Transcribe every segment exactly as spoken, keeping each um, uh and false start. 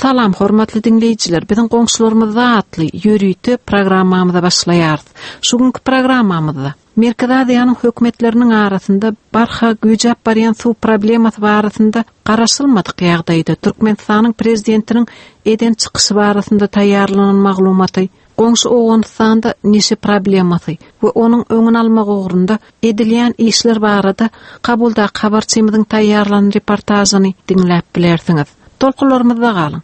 Salam hormatly dinleyiciler, bizim qoňşularymyzda atly ýörüýti programmamyza başlaýarys. Şugunky programmamyzda Merkez Aziýanyň hökümetleriniň arasynda barha güýjäp barýan suw problemasy barasynda garaşylmadyk ýagdaýda Türkmenistanyň prezidentiniň eden çykyşy barasynda taýýarlanan maglumaty, goňşy Owganystanda neşe problemasy we onuň öňüni almak ugrunda edilýän işler barada kabulda habarçymyzyň taýýarlanan reportażyny dinläp bilersiňiz. Tolkularymyzda galyň.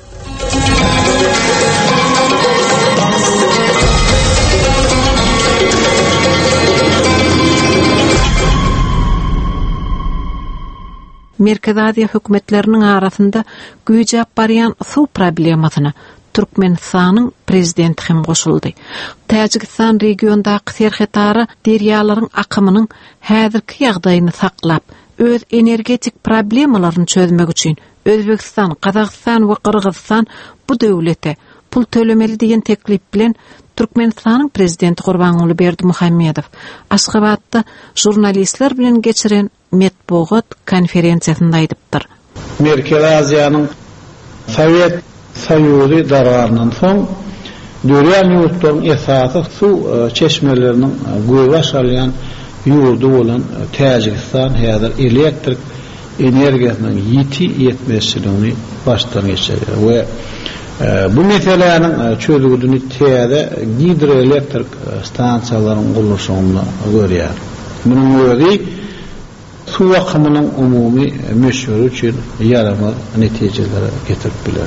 Merkez Aziýa hökümetleriniň arasynda güýjäp barýan suw problemasyna Türkmenistanyň prezidenti hem goşuldy. Täjikistan regiondaky serhetara derýalaryň akymynyň häzirki ýagdaýyny saklap, öz energetik problemalaryny çözmek üçin Özbekistan, Kazakistan we Kırgızstan bu döwlete pul tölemeli diýen teklip bilen Türkmenistanyň prezidenti Gurbanuly Berdimuhammedow Aşgabatda jurnalistler bilen geçiren metbuat konferensiýasynda aýdypdyr. Merkez Aziýanyň Sowet Soýuzy dargaryndan soň döwlet ýurtlaryň esasy suw çeşmeleriniň göwü aşalýan ýurdu bolan Täjikistan häzir elektrik energiýasynyň ýeti ýetmezçiligini başdan geçirýär we bu meselelerin çözülýüni täze hidroelektrik stansiýalaryň gurulşyny görýär. Munyň öňi suw akymynyň umumy meşhur üçin ýarama netijelere getirip biler.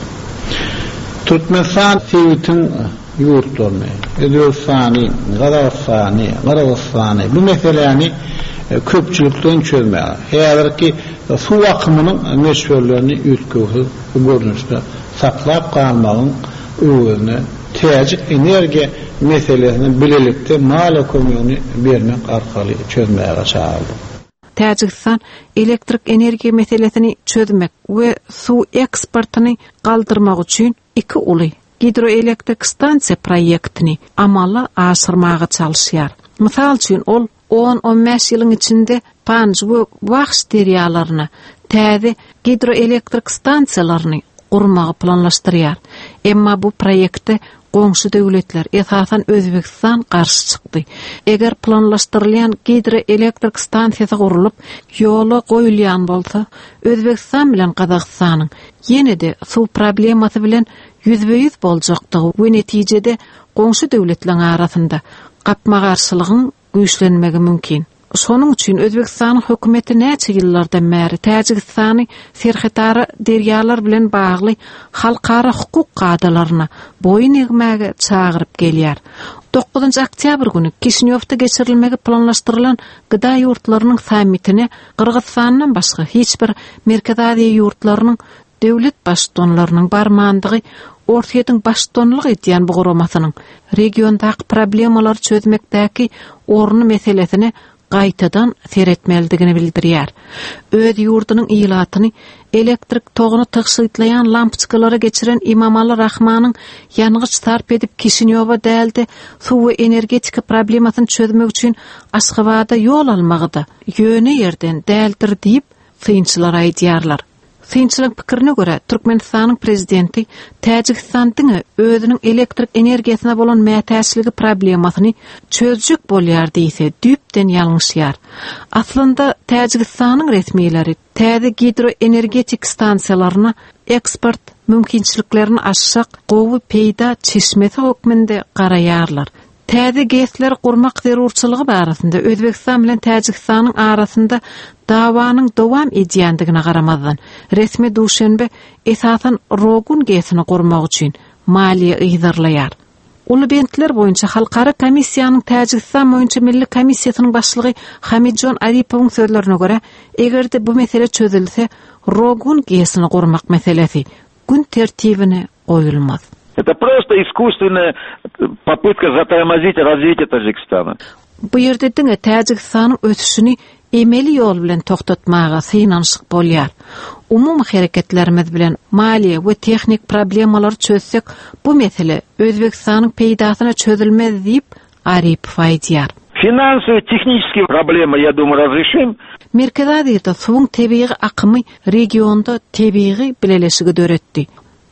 Türkmenistan Sowetiň ýurtlaryny, Özbekistany, Kazakstany, Kyrgyzstany bu meselelerini köpçülükden çözmeli. Häzirki suw akymynyň meşhurlaryny ýetgüsi görnüşde saklap kalmagyň öňüne täjik energiýa meselesini bilelikde mala kömüni bermek arkaly çözmäge çağırdy. Täjikistan elektrik energiýa meselesini çözmek we suw eksportyny galdyrmak üçin iki uly hidroelektrik stansiýa proýektini amala aşyrmaga çalışýar. Mysal üçin ol on on beş ýylyň içinde Panj we Waqş derýalaryna täze hidroelektrik stansiýalaryny gurmagy planlaşdyrýar. Emma bu proýekte goňşy döwletler, esasan Özbekistan garşy çykdy. Eger planlaşdyrylýan hidroelektrik stansiýasy gurulyp, ýola goýulýan bolsa, Özbekistan bilen Kazakstanyň ýene-de suw problemasy bilen ýüzbe ýüz boljakdygy we netijede goňşy döwletleriň arasynda gapma garşylygyň güýçlenmegi mümkin. Şonuň üçin Özbekistan hökümeti näçe ýyllardan bäri Täjikistany serhetara derýalar bilen bagly halkara hukuk gaýdalaryna boyun egmäge çagyryp gelýär. dokuzunçy oktyabr günü Kişinýowda geçirilmegi planlaşdyrylan gyda ýurtlarynyň sammitine Kyrgyzstandan başga hiç bir Merkez Aziýa ýurtlarynyň döwlet başdanlarynyň barmandygy ortaýyň başdanlyk edýän bu guramasynyň regiondaky problemalary çözmekdäki orny meselesini gaýtadan seretmeldigini bildirýär. Öz ýurdunyň ýylatyny elektrik togyny tygşytlaýan lampçykalara geçiren Imamali Rahmanyň ýangıç sarp edip Kişinýowa däldi suw we energetika problemasyny çözmek üçin Aşgabatda ýol almagyda ýöne ýerden däldir diýip synçylar aýdýarlar. Synçylyň pikirine görä Türkmenistanyň prezidenti Täjikistanyň özüniň elektrik energiýasyna bolan mätäçligi problemasyny çözjük bolýar diýse düpden ýalňyşýar. Aslynda Täjikistanyň resmiýetleri täze hidroenergetik stansiýalaryna eksport mümkinçiliklerini aşşak gowy peýda çeşmesi hökmünde garaýarlar. Täze gesler gurmak zerurçylygy barasynda Özbekistan bilen Täjikistanyň arasynda dawanyň dowam edýändigine garamazdan resmi duşenbe esasan rogun gesini gurmak üçin maliýe ýygyrlaýar. Ulu bentler boýunça halkara komissiýanyň Täjikistan boýunça milli komissiýasynyň başlygy Hamidjon Aripowyň sözlerine görä, egerde bu mesele çözülse, rogun gesini gurmak meselesi gün tertibine goýulmaz. Это просто искусственная попытка затормозить развитие Таджикистана. Bu ýerde diňe Täjikistanyň ötüşini emeli ýol bilen toktatmaga synanşyk bolýar. Umum hereketlerimiz bilen maliýe we tehnik problemalary çözsek, bu mesele Özbekistanyň peýdasyna çözülmez diýip Aripow aýdýar. Финансовые, технические проблемы, я думаю, разрешим. Merkez Aziýada suwuň tebii akymy regionda tebii bileleşigi döretdi.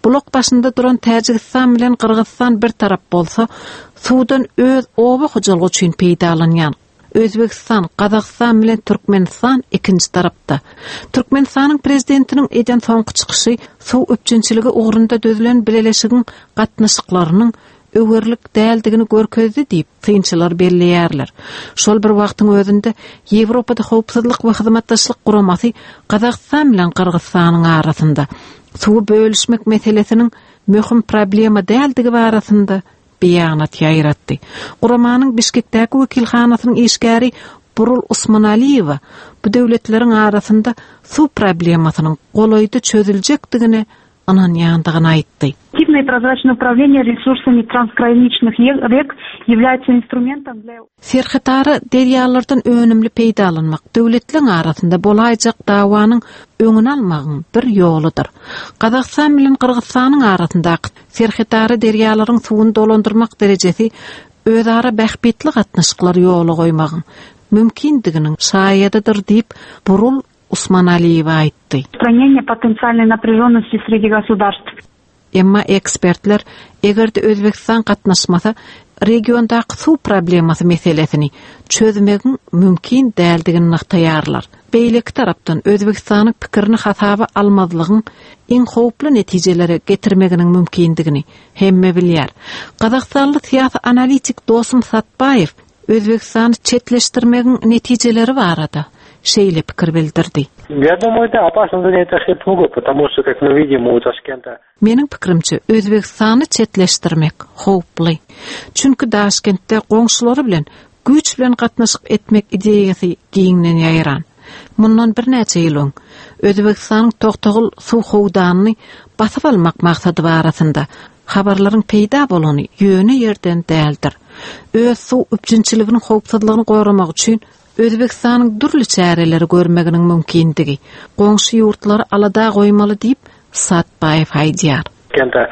Blok başında duran Tacikistan bilen Kırgızstan bir tarap bolsa, sudan öz oba hojalgy üçin peýdalanýan. Özbekistan, Kazakistan bilen Türkmenistan ikinci tarapda. Türkmenistanyň prezidentiniň ejen soňky çykyşy suw öpçünçiligi ugrunda dözülen bileleşigiň gatnaşyklarynyň öwürlik däldigini görkezdi diýip kynçylar belleýärler. Şol bir wagtyň özünde Ýewropada howpsuzlyk we hyzmatdaşlyk guramasy Kazakistan bilen Kyrgyzstanyň arasynda suw bölüşmek meselesiniň möhüm problema däldigi barasynda beýanat ýaýratdy. Guramanyň Bişkekdäki wekilhanasynyň işgäri Burul Usmanaliýewa bu döwletleriň arasynda suw problemasynyň golaýdy çözüljekdigini anan ýandygyny aýtdy. Эффективное и прозрачное управление ресурсами трансграничных рек является инструментом для... Serhitary derýalardan önümli peýdalanmak döwletleriň arasynda bolaýjak dawanyň öňüni almagyň bir ýoludyr. Kazakistan bilen Kyrgyzstanyň arasyndaky serhitary derýalaryň suwuny dolandyrmak derejesi özara bähbetli gatnaşyklar ýoly goýmagyň mümkindiginiň şaýadydyr diýip Burul Usmanaliýewa aýtdy. Устранение потенциальной напряженности среди государств. Emma ekspertler egerde Özbekistan gatnaşmasa regiondaky suw problemasy meselesini çözmegiň mümkin däldigini nyktaýarlar. Beýleki tarapdan Özbekistanyň pikirini hasaba almazlygyň iň howply netijelere getirmeginiň mümkindigini hemme bilýär. Kazakstanly siýasy analitik Dosum Satbayew Özbekistany çetleşdirmegiň netijeleri barada şeýle pikir bildirdi. Я думаю, да, опасно занять Ахипугу, потому что, как мы видим, у Ташкента... Mening pikirimçe, Özbekistany çetleşdirmek howply. Çünki Daşkentde goňşulary bilen güç bilen gatnaşyk etmek ideýasy giňden ýaýran. Mundan bir näçe ýyl öň Özbekistanyň Toqtogul suw howdanyny basyp almak maksady barasynda habarlaryň peýda bolany ýöne ýerden däldir. Öz suw üçinçiliginiň howpsuzlygyny goramak üçin Özbekistanyň durly çäreleri görmeginiň mümkindigi, goňşy ýurtlary alada goýmaly diýip Satbayew aýdýar. Kenta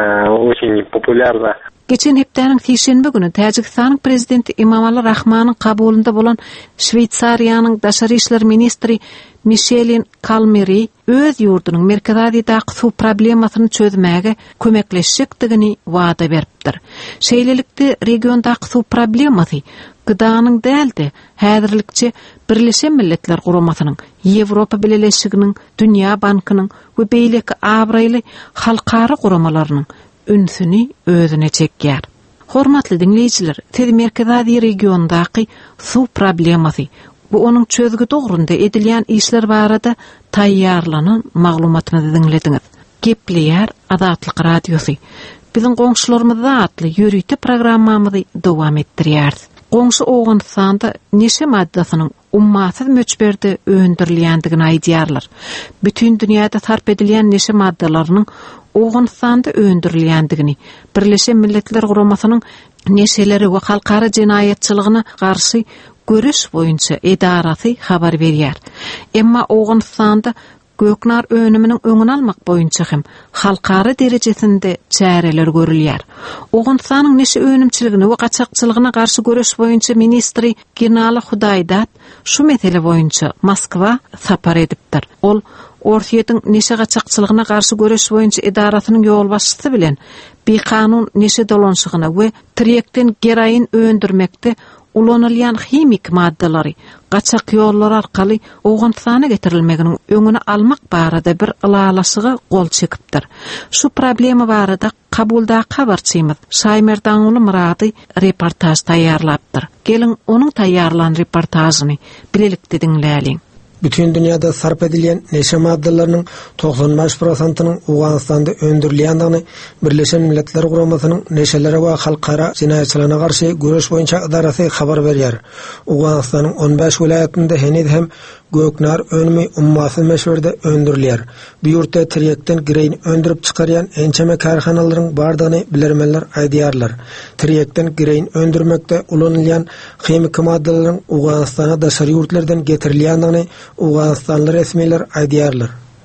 очень популярна. Geçen hepdeniň Sişenbe güni Tacikistanyň prezidenti Emomali Rahmanyň kabulunda bolan Şweýtsariýanyň daşary işler ministri Michel Kalmeri öz ýurdunyň merkezdaky suw problemasyny çözmäge kömekleşjekdigini wada beripdir. Şeýlelikde regiondaky suw problemasy gıdanyň däldi, häzirlikçe Birleşen Milletler Guramasynyň, Ýewropa Birleşiginiň, Dünýä Bankynyň we beýleki abraýly halkara guramalarynyň ünsüni özüne çekýär. Hormatly dinleýijiler, siz merkezdaky regiondaky suw problemasy bu onuň çözgü dogrunda edilýän işler barada taýýarlanan maglumatyny dinlediňiz. Gepleýär Azatlyk Radiosu. Biziň goňşularymyzda atly ýürüýte programmamyzy dowam etdirýär. Goňşy Owganstanda neşe maddasynyň ummatsız möçberde öndürilýändigini aýdýarlar. Bütün dünýäde sarp edilýän neşe maddalarynyň Owganstanda öndürilýändigini, Birleşen Milletler Guramasynyň neşeleri we halkara jinayetçiligiне garşy görüş boýunça edarasy habar berýär. Emma Owganstanda Göknar önümünün öňüni almak boýunça hem halkara derejesinde çäreler görülýär. Owganstanyň neşe önümçiligine we gaçakçylygyna garşy görüş boýunça ministri Genali Hudaýdat şu mesele boýunça Moskwa sapar edipdir. Ol Orsiýetiň neşe gaçakçylygyna garşy görüş boýunça edarasynyň ýol başçysy bilen bir kanun neşe dolanşygyna we tirekden geraýin öndürmekde ulanylýan himik maddalary gaçak ýollar arkaly Owganstana getirilmeginiň öňüni almak barada bir ılalaşyga gol çekipdir. Şu problema barada kabulda habarçymyz Şaýmerdaňly Murady reportaj taýýarlapdyr. Gelin onuň taýýarlan reportajyny bilelikde dinläliň. Bütün dünyada sarp edilýän neşe maddalarynyň doksan beş prosentynyň Owganstanda öndürilýändigini Birleşen Milletler Guramasynyň neşelere we halkara jinayetçiligiне garşy görüş boýunça idarasy habar berýär. Owganstanyň on beş vilayetinde henüz hem Göknar önümi ummatsız meşberde öndürilýär. Bu ýurtda tirekden gireýin öndürüp çykarýan ençeme karhanalaryň bardygyny bilermenler aýdýarlar. Tirekden gireýin öndürmekde ulanylýan hemik maddalaryň Owganstana daşary ýurtlardan getirilýändigini Owganstanly resmiler aýdýarlar.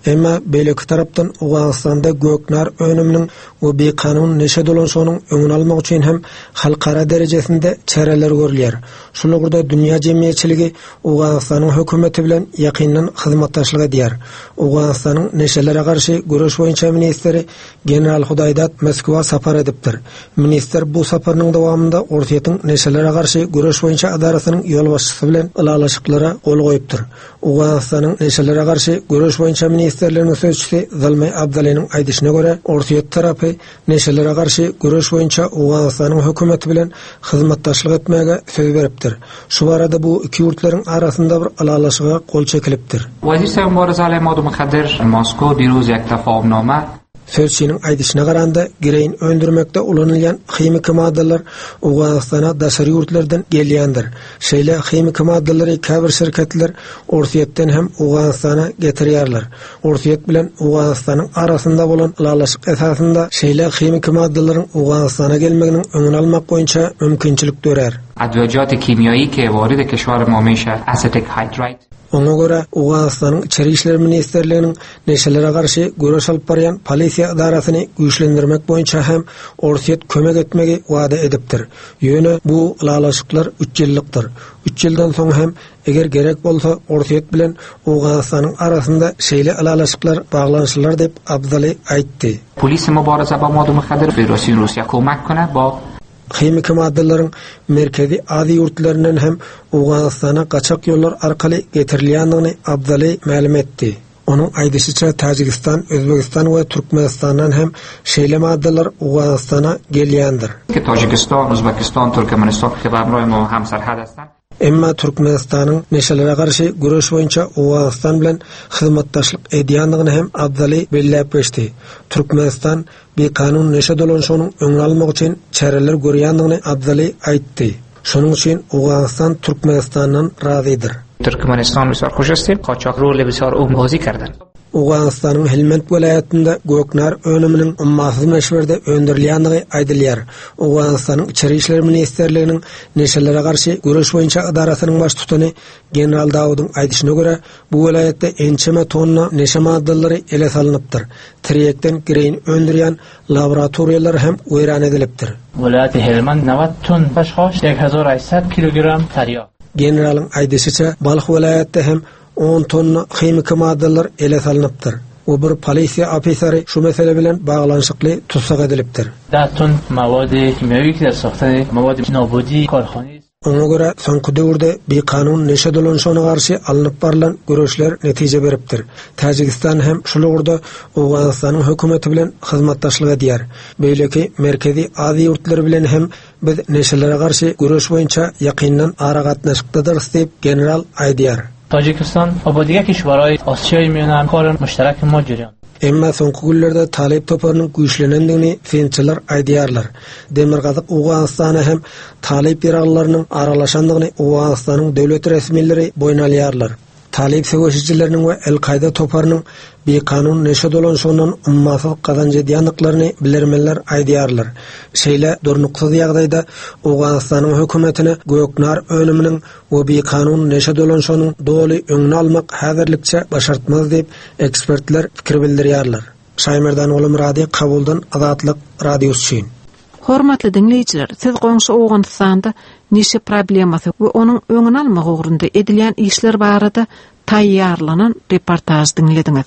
Emma beýleki tarapdan Awganistanda göknar önüminiň we beýkanun neşe dolanşanyň öňüni almak üçin hem halkara derejesinde çareler görülýär. Şolagurda dünýä jemgyýetçiligi Awganistanyň hökümeti bilen ýakyndan hyzmatdaşlyk edýär. Awganistanyň neşelere garşy görüş boýunça ministri General Hudaydat Moskwa sapar edipdir. Minister bu saparynyň dowamında ortaýatyň neşelere garşy görüş boýunça adarasynyň ýol başçysy bilen ılalaşyklara gol goýupdyr. Awganistanyň neşelere garşy görüş boýunça ministerleriň sözçüsi Zalmay Abdalinyň aýdyşyna görä, ortaýat tarapy neşelere garşy görüş boýunça Awganistanyň hökümeti bilen hyzmatdaşlyk etmäge söz beripdir. Şu barada bu iki ýurtlaryň arasynda bir ılalaşyga gol çekilipdir. Wazir Sayın Muharrem Ali Modum Kadir Moskwa biruz ýek tafahummnoma Sözçüniň aýdyşyna garanda gireýin öndürmekde ulanylýan hemik maddalar Awganistana daşary ýurtlardan gelýändir. Şeýle hemik maddalary käbir şirketler ortaýatdan hem Awganistana getirýärler. Ortaýat bilen Awganistanyň arasynda bolan ılalaşyk esasynda şeýle hemik maddalaryň Awganistana gelmeginiň öňüni almak boýunça mümkinçilik dörer. ادویات کیمیایی که وارد کشور ما میشه اسیتیک هایدریت. Ona göre Awganistanyň Içeri işler ministerliğinin neşelere garşy görüş alyp barýan polisiýa idarasyny güýçlendirmek boýunça hem ortaýat kömek etmegi wada edipdir. Ýöne bu ılalaşyklar üç ýyllykdyr. üç ýyldan soň hem eger gerek bolsa ortaýat bilen Awganistanyň arasynda şeýle ılalaşyklar baglanşylar dep Abdali aýtdy. Polis mübaraza ba modum Kadir Beýrusyň Russiýa kömek kona ba hemik maddalaryň merkezi ady ýurtlarynyň hem Awganistana gaçak ýollar arkaly getirilýändigini Abdali ma'lum etdi. Onun aýdyşyça Tajikistan, Özbegistan we Türkmenistandan hem şeýle maddalar Awganistana gelýändir. Tajikistan, Özbekistan, Türkmenistan hemroy mo hamsarhad hastn. Emma Türkmenistanyň neşelere garşy görüş boýunça Awganistan bilen hyzmatdaşlyk edýändigini hem Abdali belläp geçdi. Türkmenistan beýkanun neşe dolanşanyň öňüni almak üçin çareler görýändigini Abdali aýtdy. Şonuň üçin Awganistan Türkmenistandan razydyr. Türkmenistan bisar hoş ist, qaçaq rol bisar umgozi kardan. Awganistanyň Helmand welaýatynda göknar önüminiň ummasyz meşberde öndürilýändigi aýdylýar. Awganistanyň Içeri işler ministerliginiň neşelere garşy görüş boýunça idarasynyň baş tutany General Dawudyň aýdyşyna görä, bu welaýatda ençeme tonna neşe maddalary ele salynıpdyr. Tirekden gireýin öndürýän laboratoriýalar hem weýran edilipdir. Welaýaty Helmand newet ton başgaş ek hazar aýsat kilogram tarýa. Generalyň aýdyşyça Balx welaýatda hem on tonna hemik maddalar ele salynıpdyr. O bir polisiýa ofiseri şu mesele bilen baglanşykly tutsak edilipdir. ده ton mawady kimyawiy ki saxtany mawady nabudi karhany. Ona göre soňky döwürde beýkanun neşe dolanşanyna garşy alınıp barılan görüşler netije beripdir. Tajikistan hem şolagurda Awganistanyň hökümeti bilen hyzmatdaşlyk edýär. Beýleki merkezi ady ýurtlar bilen hem biz neşelere garşy görüş boýunça ýakyndan ara gatnaşykdadyr diýip general aýdýar. Tajikistan abadiga kişwaraý Asiýa meňen karyn müşterek majryan. Emma soňky günlerde talep toparynyň güýçlenendigini fençiler aýdýarlar. Demirgazyk Awganistana hem talep ýaraglarynyň aralaşandygyny Awganistanyň döwlet resmileri boýnalýarlar. Talep segoşçileriniň we El-Qaida toparynyň beýkanun neşe dolanşanyň ummasyz gazanç edýändiklaryny bilermeler aýdýarlar. Şeýle durnuksuz ýagdaýda Awganistanyň hökümetine göknar önüminiň we beýkanun neşe dolanşanyň doly öňüni almak häzirlikçe başartmaz diýip ekspertler pikir bildirýärler. Şaýmerdan oğlum radio kabuldan Azatlyk radiosu. Hormatly dinleýijiler, siz goňşy Awganistanda neşe problemasy we onuň öňüni almak ugrunda edilýän işler barada taýýarlanan reportaj dinlediňiz.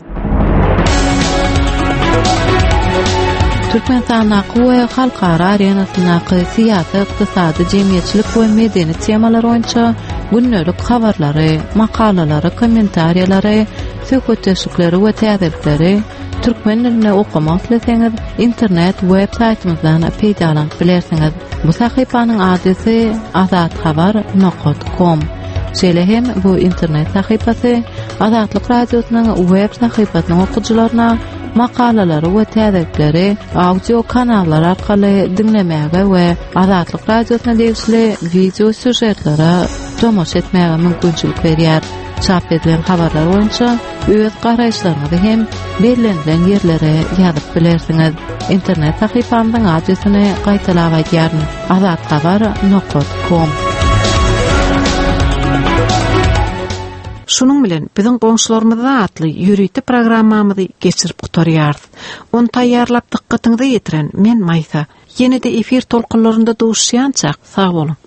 Türkmenistan we halkara arenasynaky syýasat, ykdysady, jemgyýetçilik we medeni temalar boýunça günlük habarlary, makalalary, kommentariýalary, söhbetleşikleri we täzelikleri türkmen diline okumak ileseňiz internet web saytymyzdan peýdalanyp bilersiňiz. Bu sahypanyň adresy azathabar nokta com. Şeýle hem bu internet sahypasy Azatlyk radiosynyň web sahypasynyň okujylaryna makalalary we täzelikleri audio kanallar arkaly dinlemäge we Azatlyk radiosyna degişli video süjetlere tomoş etmäge mümkinçilik berýär. Çap edilen habarlar boýunça öz garaýşlaryňyzy hem belirlenen ýerlere ýazyp bilersiňiz. Internet sahypamyň adresyny gaýtalap aýdýaryn. azathabar nokta com. Şunun bilen biziň goňşularymyza atly ýürüýte programmamyzy geçirip gutarýarys. Onu taýýarlap dikkatiňizi ýetiren men Maysa. Ýene-de efir tolkunlarynda duşýançak. Sag bolun.